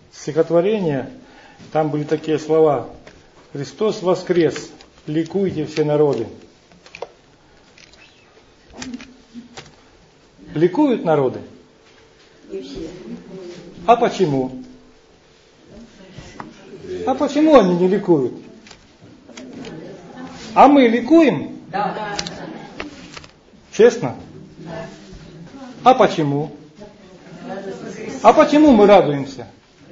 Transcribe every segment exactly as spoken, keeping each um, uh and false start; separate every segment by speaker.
Speaker 1: стихотворение, там были такие слова: «Христос воскрес, ликуйте все народы». Ликуют народы? А почему? А почему они не ликуют? А мы ликуем?
Speaker 2: Да.
Speaker 1: Честно? А почему? А почему мы радуемся?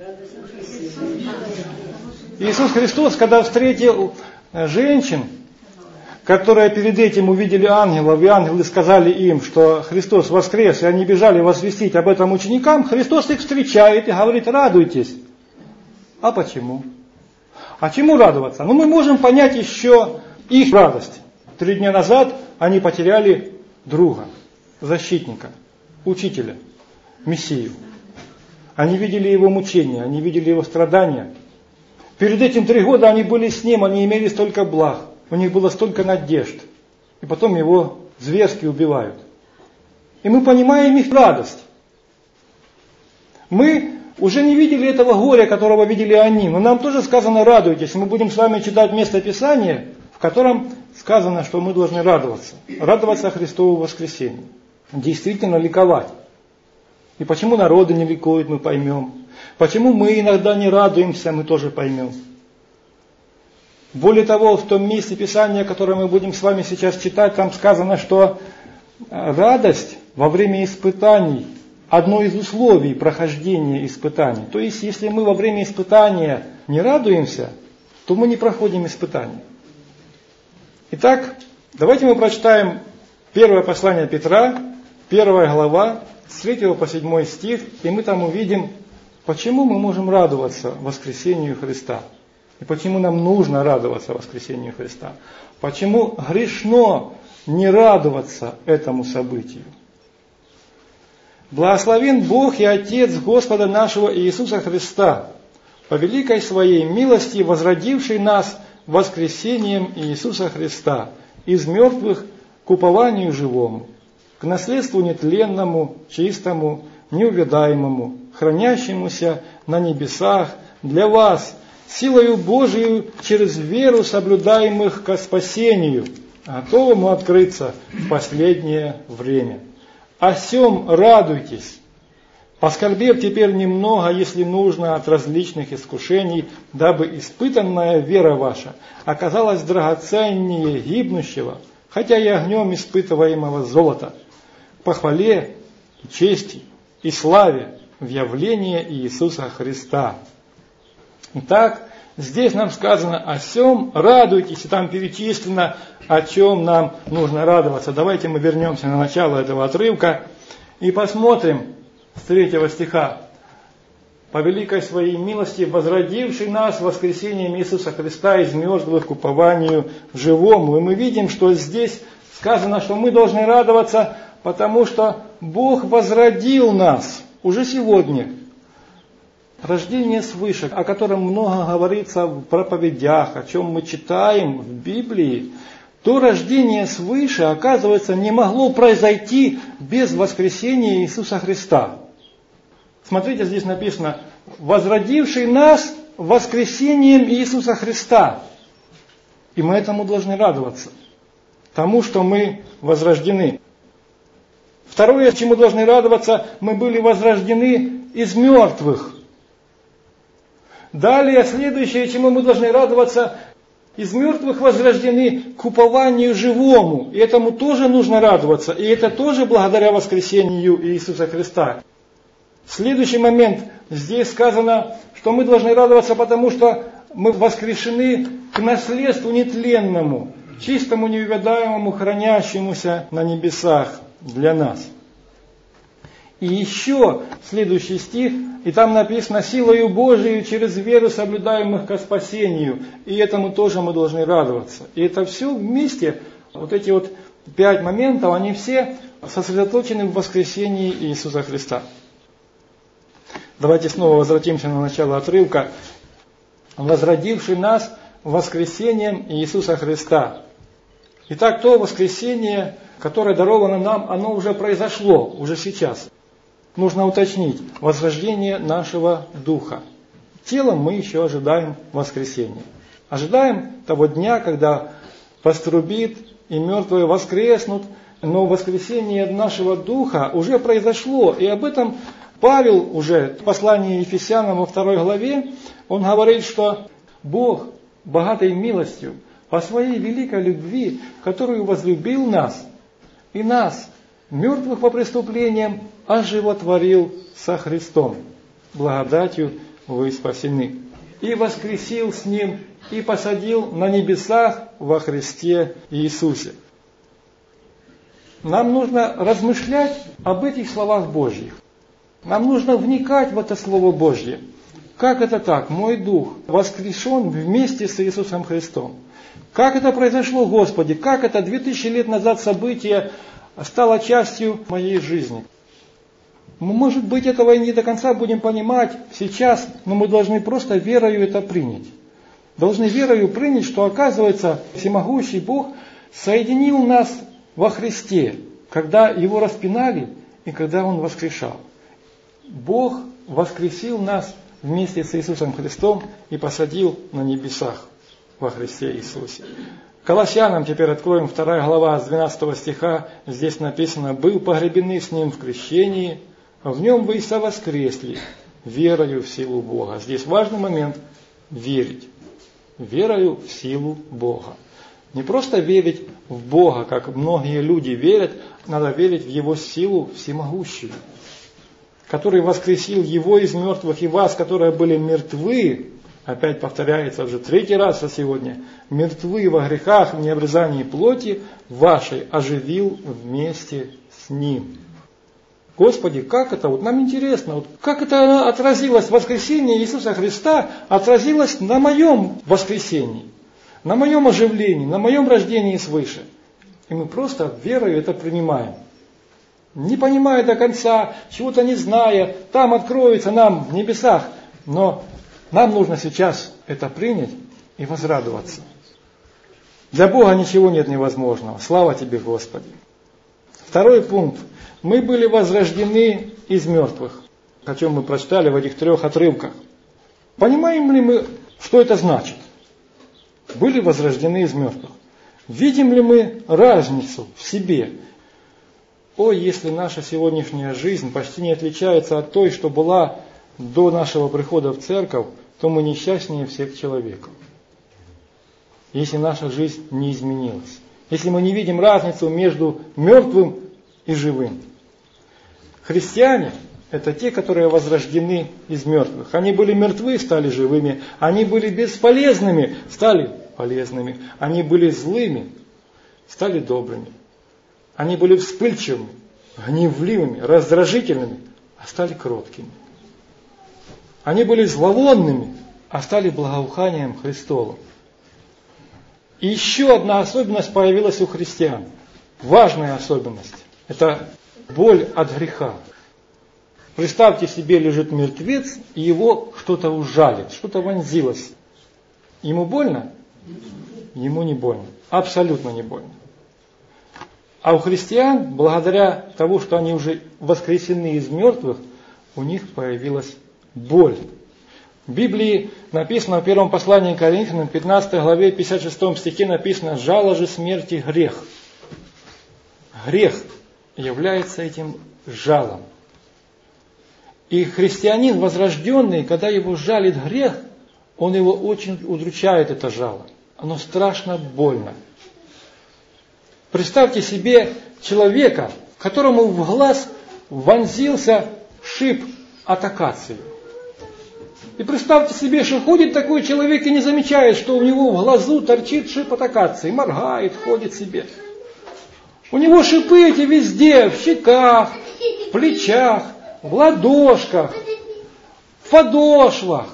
Speaker 1: Иисус Христос, когда встретил женщин, которые перед этим увидели ангелов, и ангелы сказали им, что Христос воскрес, и они бежали возвестить об этом ученикам, Христос их встречает и говорит: радуйтесь. А почему? А чему радоваться? Ну, мы можем понять еще их радость. Три дня назад они потеряли друга, защитника, учителя, Мессию. Они видели его мучения, они видели его страдания. Перед этим три года они были с ним, они имели столько благ, у них было столько надежд. И потом его зверски убивают. И мы понимаем их радость. Мы уже не видели этого горя, которого видели они, но нам тоже сказано: радуйтесь. Мы будем с вами читать место Писания, в котором сказано, что мы должны радоваться. Радоваться Христову воскресению. Действительно ликовать. И почему народы не ликуют, мы поймем. Почему мы иногда не радуемся, мы тоже поймем. Более того, в том месте Писания, которое мы будем с вами сейчас читать, там сказано, что радость во время испытаний – одно из условий прохождения испытаний. То есть, если мы во время испытания не радуемся, то мы не проходим испытания. Итак, давайте мы прочитаем первое послание Петра, первая глава, с третьего по седьмой стих, и мы там увидим, почему мы можем радоваться воскресению Христа. И почему нам нужно радоваться воскресению Христа. Почему грешно не радоваться этому событию. Благословен Бог и Отец Господа нашего Иисуса Христа, по великой своей милости возродивший нас воскресением Иисуса Христа из мертвых к упованию живому, к наследству нетленному, чистому, неувядаемому, хранящемуся на небесах для вас, силою Божию через веру соблюдаемых ко спасению, готовому открыться в последнее время. О сем радуйтесь, поскорбев теперь немного, если нужно, от различных искушений, дабы испытанная вера ваша оказалась драгоценнее гибнущего, хотя и огнем испытываемого золота, к похвале и чести и славе в явлении Иисуса Христа. Итак, здесь нам сказано: о сем радуйтесь, и там перечислено, о чем нам нужно радоваться. Давайте мы вернемся на начало этого отрывка и посмотрим с третьего стиха. По великой своей милости возродивший нас воскресением Иисуса Христа из мертвых к упованию живому. И мы видим, что здесь сказано, что мы должны радоваться, потому что Бог возродил нас уже сегодня. Рождение свыше, о котором много говорится в проповедях, о чем мы читаем в Библии, то рождение свыше, оказывается, не могло произойти без воскресения Иисуса Христа. Смотрите, здесь написано: возродивший нас воскресением Иисуса Христа. И мы этому должны радоваться, тому, что мы возрождены. Второе, чему должны радоваться: мы были возрождены из мертвых. Далее, следующее, чему мы должны радоваться: из мертвых возрождены к упованию живому. И этому тоже нужно радоваться. И это тоже благодаря воскресению Иисуса Христа. Следующий момент. Здесь сказано, что мы должны радоваться, потому что мы воскрешены к наследству нетленному, чистому, неувядаемому, хранящемуся на небесах для нас. И еще следующий стих, и там написано: силою Божией через веру соблюдаемых ко спасению. И этому тоже мы должны радоваться. И это все вместе, вот эти вот пять моментов, они все сосредоточены в воскресении Иисуса Христа. Давайте снова возвратимся на начало отрывка. Возродивший нас воскресением Иисуса Христа. Итак, то воскресение, которое даровано нам, оно уже произошло, уже сейчас. Нужно уточнить: возрождение нашего духа. Телом мы еще ожидаем воскресения. Ожидаем того дня, когда вострубит и мертвые воскреснут, но воскресение нашего духа уже произошло. И об этом Павел уже в послании Ефесянам во второй главе, он говорит, что Бог, богатой милостью, по своей великой любви, которую возлюбил нас, и нас, мертвых по преступлениям, оживотворил со Христом. Благодатью вы спасены. И воскресил с Ним, и посадил на небесах во Христе Иисусе. Нам нужно размышлять об этих словах Божьих. Нам нужно вникать в это Слово Божье. Как это так? Мой дух воскрешен вместе с Иисусом Христом. Как это произошло, Господи? Как это две тысячи лет назад событие стало частью моей жизни? Мы, может быть, этого и не до конца будем понимать сейчас, но мы должны просто верою это принять. Должны верою принять, что, оказывается, всемогущий Бог соединил нас во Христе, когда Его распинали и когда Он воскрешал. Бог воскресил нас вместе с Иисусом Христом и посадил на небесах во Христе Иисусе. Колоссянам теперь откроем вторая глава с двенадцатого стиха. Здесь написано: «Был погребены с Ним в крещении, в Нем вы и совоскресли, верою в силу Бога». Здесь важный момент – верить. Верою в силу Бога. Не просто верить в Бога, как многие люди верят, надо верить в Его силу всемогущую, который воскресил Его из мертвых, и вас, которые были мертвы, опять повторяется уже третий раз сегодня, мертвы во грехах, в необрезании плоти вашей, оживил вместе с Ним. Господи, как это? Вот нам интересно, вот как это отразилось, воскресение Иисуса Христа отразилось на моем воскресении, на моем оживлении, на моем рождении свыше. И мы просто верою это принимаем. Не понимая до конца, чего-то не зная, там откроется нам в небесах. Но нам нужно сейчас это принять и возрадоваться. Для Бога ничего нет невозможного. Слава Тебе, Господи. Второй пункт. Мы были возрождены из мертвых, о чем мы прочитали в этих трех отрывках. Понимаем ли мы, что это значит? Были возрождены из мертвых. Видим ли мы разницу в себе? О, если наша сегодняшняя жизнь почти не отличается от той, что была до нашего прихода в церковь, то мы несчастнее всех человеков. Если наша жизнь не изменилась. Если мы не видим разницу между мертвым и живым. Христиане – это те, которые возрождены из мертвых. Они были мертвы, стали живыми. Они были бесполезными, стали полезными. Они были злыми, стали добрыми. Они были вспыльчивыми, гневливыми, раздражительными, а стали кроткими. Они были зловонными, а стали благоуханием Христовым. И еще одна особенность появилась у христиан. Важная особенность. Это боль от греха. Представьте себе, лежит мертвец, и его что-то ужалит, что-то вонзилось. Ему больно? Ему не больно. Абсолютно не больно. А у христиан, благодаря тому, что они уже воскресены из мертвых, у них появилась боль. В Библии написано в первом послании к Коринфянам, пятнадцатой главе, пятьдесят шестом стихе написано: «Жало же смерти грех». Грех является этим жалом. И христианин возрожденный, когда его жалит грех, он его очень удручает, это жало. Оно страшно больно. Представьте себе человека, которому в глаз вонзился шип от акации. И представьте себе, что ходит такой человек и не замечает, что у него в глазу торчит шип от акации, моргает, ходит себе. У него шипы эти везде, в щеках, в плечах, в ладошках, в подошвах.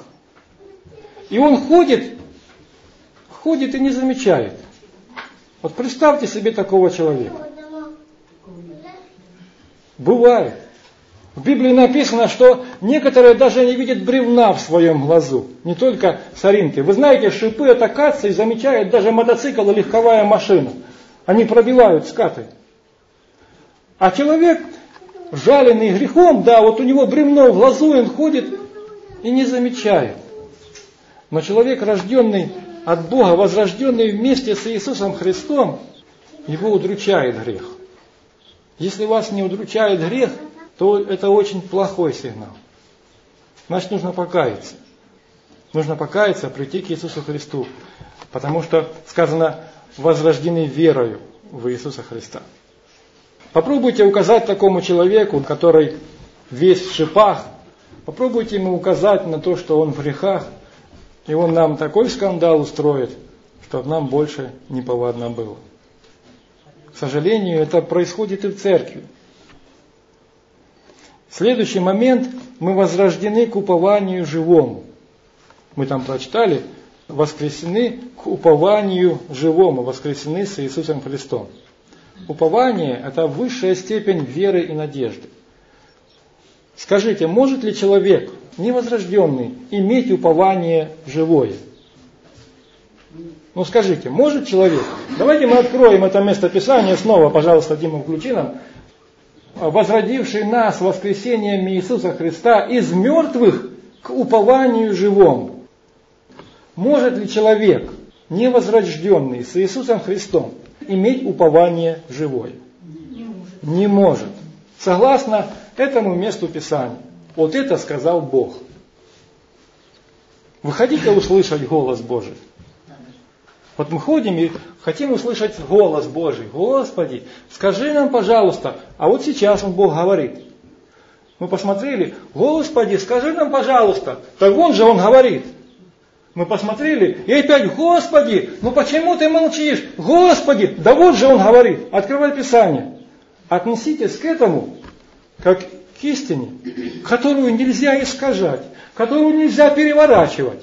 Speaker 1: И он ходит, ходит и не замечает. Вот представьте себе такого человека. Бывает. В Библии написано, что некоторые даже не видят бревна в своем глазу. Не только соринки. Вы знаете, шипы от акации замечают даже мотоцикл и легковая машина. Они пробивают скаты. А человек, жаленный грехом, да, вот у него бревно в глазу, он ходит и не замечает. Но человек, рожденный от Бога, возрожденный вместе с Иисусом Христом, его удручает грех. Если вас не удручает грех, то это очень плохой сигнал. Значит, нужно покаяться. Нужно покаяться, прийти к Иисусу Христу. Потому что сказано, возрождены верою в Иисуса Христа. Попробуйте указать такому человеку, который весь в шипах, попробуйте ему указать на то, что он в грехах, и он нам такой скандал устроит, чтобы нам больше неповадно было. К сожалению, это происходит и в церкви. Следующий момент, мы возрождены к упованию живому. Мы там прочитали, воскресены к упованию живому, воскресены с Иисусом Христом. Упование – это высшая степень веры и надежды. Скажите, может ли человек, невозрожденный, иметь упование живое? Ну скажите, может человек? Давайте мы откроем это место Писания снова, пожалуйста, Дима, включи нам. Возродивший нас воскресением Иисуса Христа из мертвых к упованию живому. Может ли человек, невозрожденный с Иисусом Христом, иметь упование живое? Не может. Не может. Согласно этому месту Писания. Вот это сказал Бог. Вы хотите услышать голос Божий? Вот мы ходим и хотим услышать голос Божий. Господи, скажи нам, пожалуйста. А вот сейчас он Бог говорит. Мы посмотрели, Господи, скажи нам, пожалуйста. Так вон же он говорит. Мы посмотрели, и опять, Господи, ну почему ты молчишь? Господи, да вот же он говорит. Открывай Писание. Отнеситесь к этому, как к истине, которую нельзя искажать, которую нельзя переворачивать.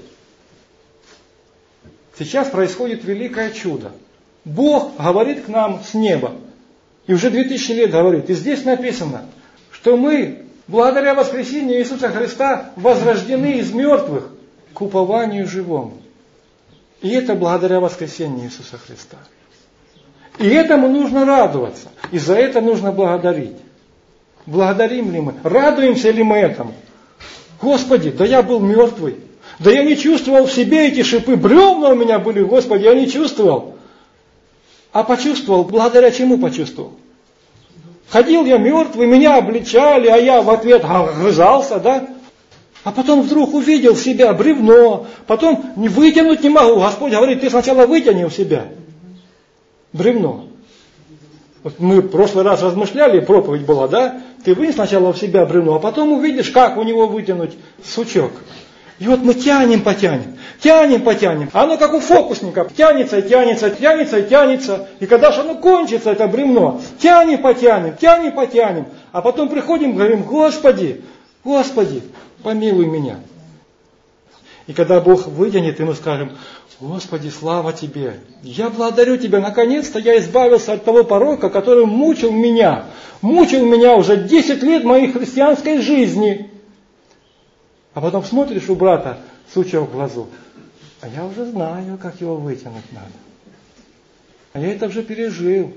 Speaker 1: Сейчас происходит великое чудо. Бог говорит к нам с неба. И уже две тысячи лет говорит. И здесь написано, что мы, благодаря воскресению Иисуса Христа, возрождены из мертвых к упованию живому. И это благодаря воскресению Иисуса Христа. И этому нужно радоваться. И за это нужно благодарить. Благодарим ли мы? Радуемся ли мы этому? Господи, да я был мертвый. Да я не чувствовал в себе эти шипы. Бревна у меня были, Господи, я не чувствовал. А почувствовал. Благодаря чему почувствовал? Ходил я мертвый, меня обличали, а я в ответ огрызался, да? А потом вдруг увидел в себя бревно. Потом не вытянуть не могу. Господь говорит, ты сначала вытяни у себя бревно. Вот мы в прошлый раз размышляли, проповедь была, да? Ты вынь сначала в себя бревно, а потом увидишь, как у него вытянуть сучок. И вот мы тянем, потянем, тянем, потянем. А оно как у фокусника, тянется и тянется, тянется и тянется. И когда же оно кончится, это бревно, тянем, потянем, тянем, потянем. А потом приходим и говорим, Господи, Господи, помилуй меня. И когда Бог вытянет, и мы скажем, Господи, слава Тебе, я благодарю Тебя, наконец-то я избавился от того порока, который мучил меня. Мучил меня уже десять лет моей христианской жизни. А потом смотришь у брата сучок в глазу. А я уже знаю, как его вытянуть надо. А я это уже пережил.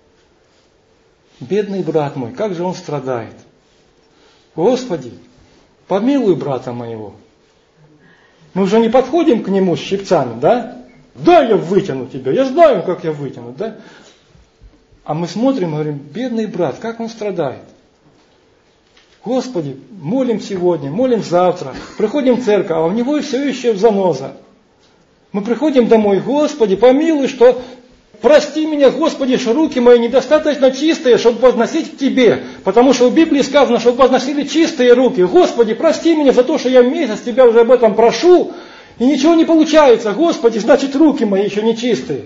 Speaker 1: Бедный брат мой, как же он страдает. Господи, помилуй брата моего. Мы уже не подходим к нему с щипцами, да? Да, я вытяну тебя, я знаю, как я вытяну, да? А мы смотрим и говорим, бедный брат, как он страдает. Господи, молим сегодня, молим завтра, приходим в церковь, а у него все еще заноза. Мы приходим домой, Господи, помилуй, что прости меня, Господи, что руки мои недостаточно чистые, чтобы возносить к Тебе. Потому что в Библии сказано, чтобы возносили чистые руки. Господи, прости меня за то, что я месяц Тебя уже об этом прошу, и ничего не получается. Господи, значит, руки мои еще не чистые.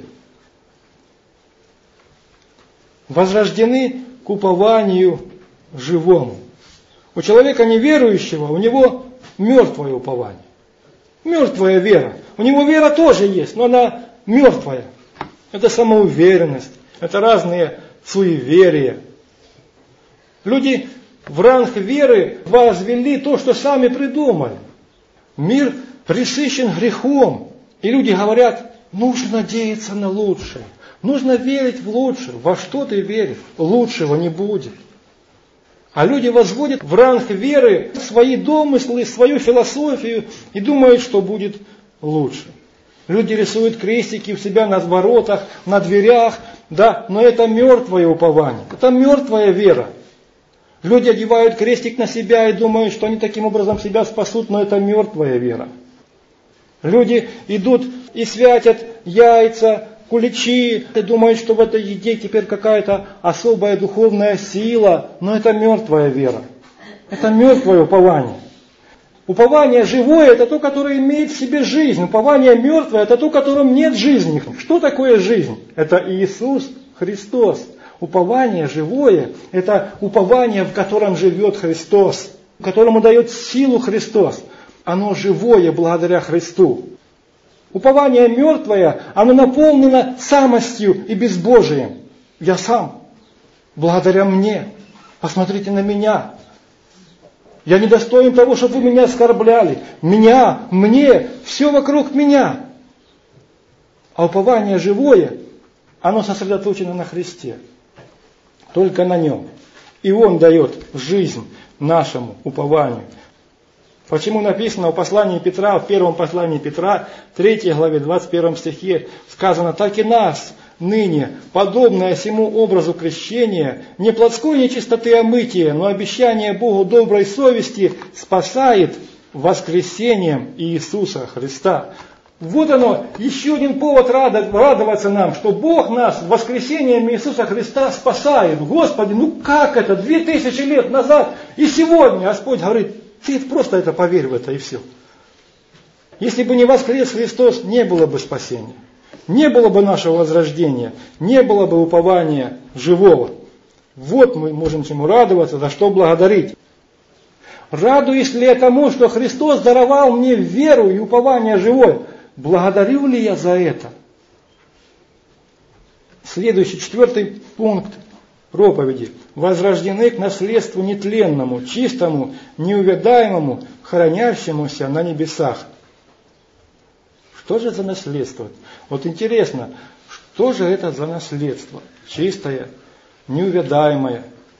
Speaker 1: Возрождены к упованию живому. У человека неверующего, у него мертвое упование. Мертвая вера. У него вера тоже есть, но она мертвая. Это самоуверенность, это разные суеверия. Люди в ранг веры возвели то, что сами придумали. Мир пресыщен грехом. И люди говорят, нужно надеяться на лучшее. Нужно верить в лучшее. Во что ты веришь? Лучшего не будет. А люди возводят в ранг веры свои домыслы, свою философию и думают, что будет лучше. Люди рисуют крестики у себя на воротах, на дверях, да, но это мертвое упование, это мертвая вера. Люди одевают крестик на себя и думают, что они таким образом себя спасут, но это мертвая вера. Люди идут и святят яйца, куличи, и думают, что в этой еде теперь какая-то особая духовная сила, но это мертвая вера. Это мертвое упование. Упование живое – это то, которое имеет в себе жизнь. Упование мертвое – это то, в котором нет жизни. Что такое жизнь? Это Иисус Христос. Упование живое – это упование, в котором живет Христос, которому дает силу Христос. Оно живое благодаря Христу. Упование мертвое, оно наполнено самостью и безбожием. Я сам, благодаря мне. Посмотрите на меня. Я недостоин того, чтобы вы меня оскорбляли. Меня, мне, все вокруг меня. А упование живое, оно сосредоточено на Христе. Только на Нем. И Он дает жизнь нашему упованию. Почему написано в послании Петра, в первом послании Петра, третьей главе, двадцать первом стихе, сказано: «Так и нас ныне, подобное сему образу крещения, не плотской нечистоты омытия, но обещание Богу доброй совести спасает воскресением Иисуса Христа». Вот оно, еще один повод радоваться нам, что Бог нас воскресением Иисуса Христа спасает. Господи, ну как это? Две тысячи лет назад и сегодня Господь говорит: ты просто это поверь в это и все. Если бы не воскрес Христос, не было бы спасения. Не было бы нашего возрождения, не было бы упования живого. Вот мы можем чему радоваться, за что благодарить. Радуюсь ли я тому, что Христос даровал мне веру и упование живое? Благодарю ли я за это? Следующий, четвертый пункт проповеди. Возрождены к наследству нетленному, чистому, неувядаемому, хранящемуся на небесах. Что же за наследство? Вот интересно, что же это за наследство? Чистое, неувядаемое.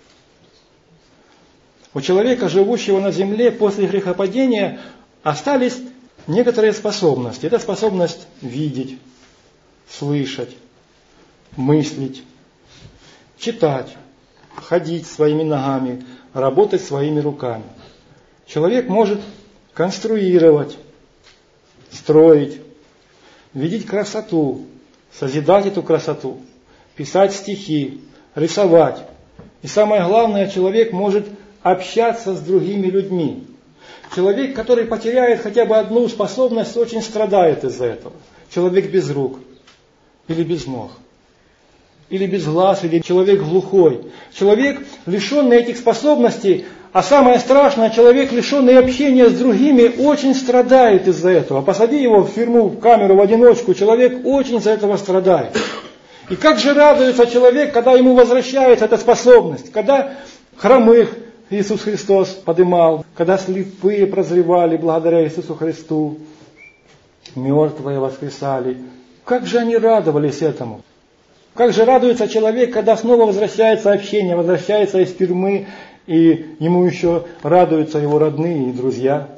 Speaker 1: У человека, живущего на земле после грехопадения, остались некоторые способности. Это способность видеть, слышать, мыслить, читать, ходить своими ногами, работать своими руками. Человек может конструировать, строить, видеть красоту, созидать эту красоту, писать стихи, рисовать. И самое главное, человек может общаться с другими людьми. Человек, который потеряет хотя бы одну способность, очень страдает из-за этого. Человек без рук или без ног, или без глаз, или человек глухой. Человек, лишенный этих способностей, а самое страшное, человек, лишенный общения с другими, очень страдает из-за этого. Посади его в тюрьму, в камеру в одиночку, человек очень из-за этого страдает. И как же радуется человек, когда ему возвращается эта способность, когда хромых Иисус Христос подымал, когда слепые прозревали благодаря Иисусу Христу, мертвые воскресали. Как же они радовались этому? Как же радуется человек, когда снова возвращается общение, возвращается из тюрьмы, и ему еще радуются его родные и друзья.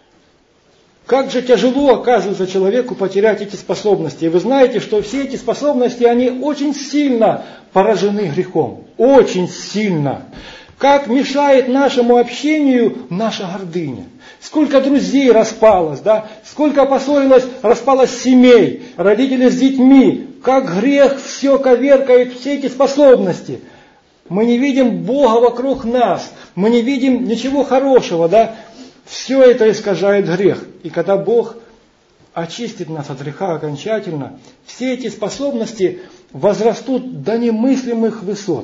Speaker 1: Как же тяжело оказывается человеку потерять эти способности. И вы знаете, что все эти способности, они очень сильно поражены грехом. Очень сильно. Как мешает нашему общению наша гордыня. Сколько друзей распалось, да? Сколько поссорилось, распалось семей, родители с детьми. Как грех все коверкает все эти способности. Мы не видим Бога вокруг нас. Мы не видим ничего хорошего, да? Все это искажает грех. И когда Бог очистит нас от греха окончательно, все эти способности возрастут до немыслимых высот.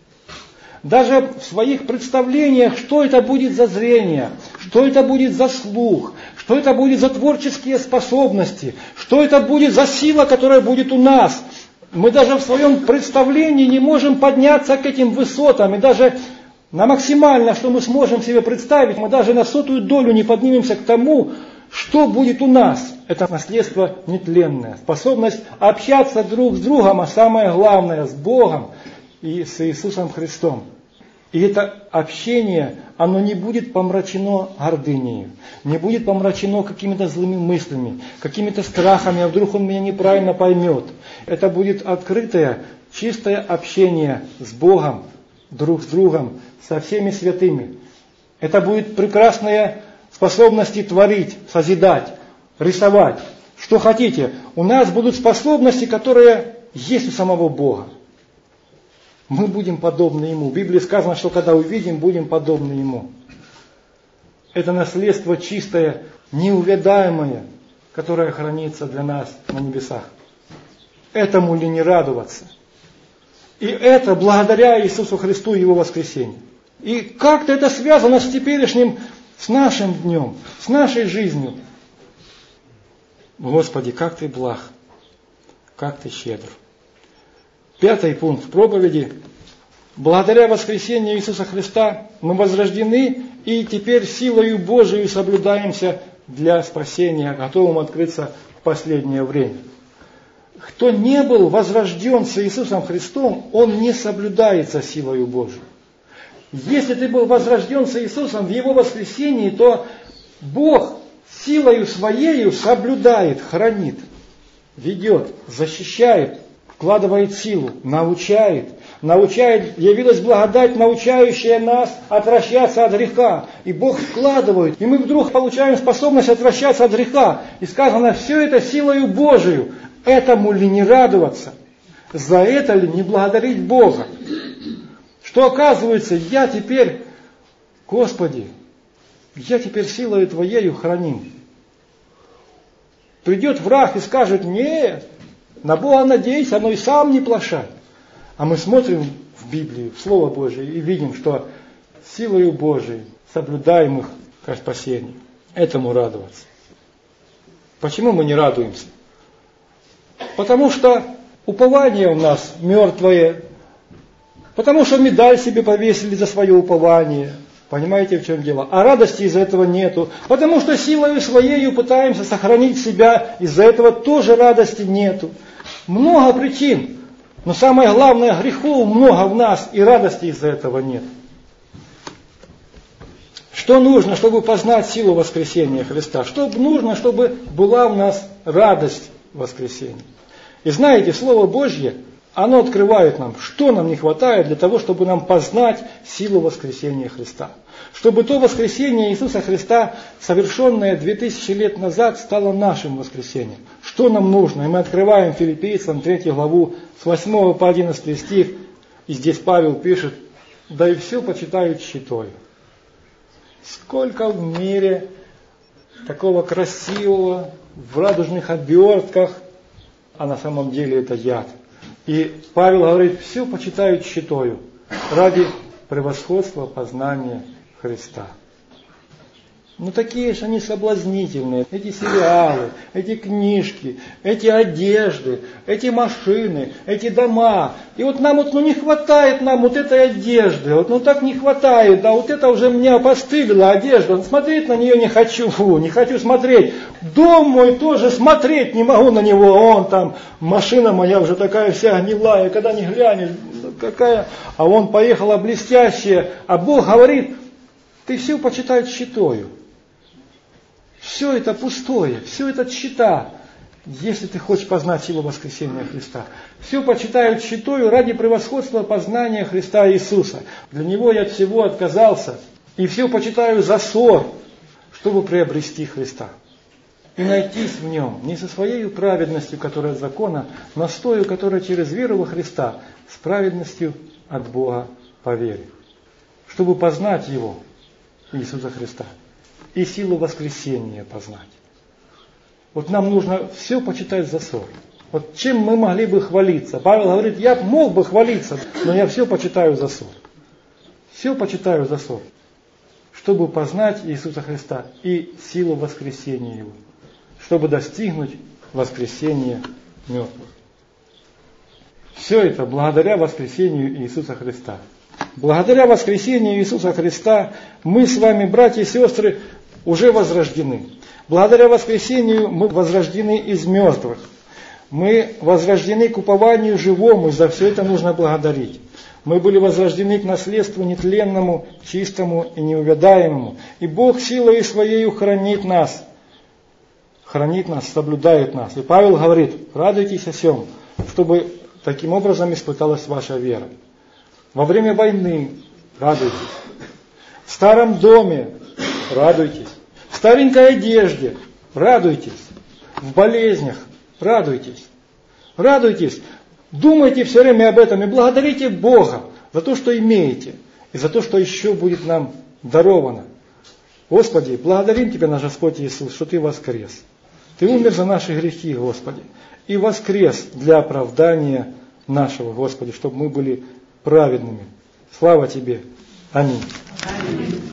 Speaker 1: Даже в своих представлениях, что это будет за зрение, что это будет за слух, что это будет за творческие способности, что это будет за сила, которая будет у нас. Мы даже в своем представлении не можем подняться к этим высотам, и даже на максимально, что мы сможем себе представить, мы даже на сотую долю не поднимемся к тому, что будет у нас. Это наследство нетленное, способность общаться друг с другом, а самое главное, с Богом и с Иисусом Христом. И это общение, оно не будет помрачено гордыней, не будет помрачено какими-то злыми мыслями, какими-то страхами, а вдруг он меня неправильно поймет. Это будет открытое, чистое общение с Богом, друг с другом, со всеми святыми. Это будет прекрасная способность творить, созидать, рисовать. Что хотите. У нас будут способности, которые есть у самого Бога. Мы будем подобны Ему. В Библии сказано, что когда увидим, будем подобны Ему. Это наследство чистое, неувядаемое, которое хранится для нас на небесах. Этому ли не радоваться? И это благодаря Иисусу Христу и Его воскресению. И как-то это связано с теперешним, с нашим днем, с нашей жизнью. Господи, как Ты благ, как Ты щедр. Пятый пункт проповеди. Благодаря воскресению Иисуса Христа мы возрождены и теперь силою Божией соблюдаемся для спасения, готовым открыться в последнее время. Кто не был возрожден с Иисусом Христом, он не соблюдается силою Божией. Если ты был возрожден с Иисусом в Его воскресении, то Бог силою Своею соблюдает, хранит, ведет, защищает, вкладывает силу, научает. Научает, явилась благодать, научающая нас отвращаться от греха. И Бог вкладывает, и мы вдруг получаем способность отвращаться от греха. И сказано, все это силою Божию. Этому ли не радоваться? За это ли не благодарить Бога? Что оказывается, я теперь, Господи, я теперь силою Твоею храним. Придет враг и скажет, нет, на Бога надейся, но и сам не плашай. А мы смотрим в Библию, в Слово Божие, и видим, что силою Божией соблюдаем их ко спасению. Этому радоваться. Почему мы не радуемся? Потому что упование у нас мертвое, потому что медаль себе повесили за свое упование. Понимаете, в чем дело? А радости из-за этого нету. Потому что силою своею пытаемся сохранить себя, из-за этого тоже радости нету. Много причин. Но самое главное, грехов много в нас, и радости из-за этого нет. Что нужно, чтобы познать силу воскресения Христа? Что нужно, чтобы была у нас радость воскресения? И знаете, Слово Божье, оно открывает нам, что нам не хватает для того, чтобы нам познать силу воскресения Христа. Чтобы то воскресение Иисуса Христа, совершенное две тысячи лет назад, стало нашим воскресением. Что нам нужно? И мы открываем Филиппийцам третью главу с восьмого по одиннадцатый стих. И здесь Павел пишет, да и все почитают щитою. Сколько в мире такого красивого, в радужных обертках, а на самом деле это яд. И Павел говорит, все почитают щитою ради превосходства познания Христа. Ну такие же они соблазнительные. Эти сериалы, эти книжки, эти одежды, эти машины, эти дома. И вот нам вот ну, не хватает нам вот этой одежды. Вот ну так не хватает. А вот это уже мне опостылила одежда. Смотреть на нее не хочу. Фу, не хочу смотреть. Дом мой тоже смотреть не могу на него. Он там, машина моя уже такая вся гнилая. Когда не глянешь, какая. А он поехала блестящая. А Бог говорит, ты все почитай щитою. Все это пустое, все это щита, если ты хочешь познать силу воскресения Христа. Все почитают щитою ради превосходства познания Христа Иисуса. Для Него я от всего отказался. И все почитаю за ссор, чтобы приобрести Христа. И найтись в Нем не со своей праведностью, которая от закона, но с той, которая через веру во Христа, с праведностью от Бога по вере. Чтобы познать Его, Иисуса Христа. И силу воскресения познать. Вот нам нужно все почитать за ссор. Вот чем мы могли бы хвалиться? Павел говорит, я мог бы хвалиться, но я все почитаю за ссор. Все почитаю за ссор. Чтобы познать Иисуса Христа и силу воскресения Его. Чтобы достигнуть воскресения мертвых. Все это благодаря воскресению Иисуса Христа. Благодаря воскресению Иисуса Христа мы с вами, братья и сестры, уже возрождены. Благодаря воскресению мы возрождены из мертвых. Мы возрождены к упованию живому, и за все это нужно благодарить. Мы были возрождены к наследству нетленному, чистому и неувядаемому. И Бог силой Своею хранит нас, хранит нас, соблюдает нас. И Павел говорит: радуйтесь о сем, чтобы таким образом испыталась ваша вера. Во время войны радуйтесь. В старом доме радуйтесь. В старенькой одежде радуйтесь. В болезнях радуйтесь. Радуйтесь. Думайте все время об этом и благодарите Бога за то, что имеете, и за то, что еще будет нам даровано. Господи, благодарим Тебя, наш Господь Иисус, что Ты воскрес. Ты умер за наши грехи, Господи, и воскрес для оправдания нашего, Господи, чтобы мы были праведными. Слава Тебе. Аминь. Аминь.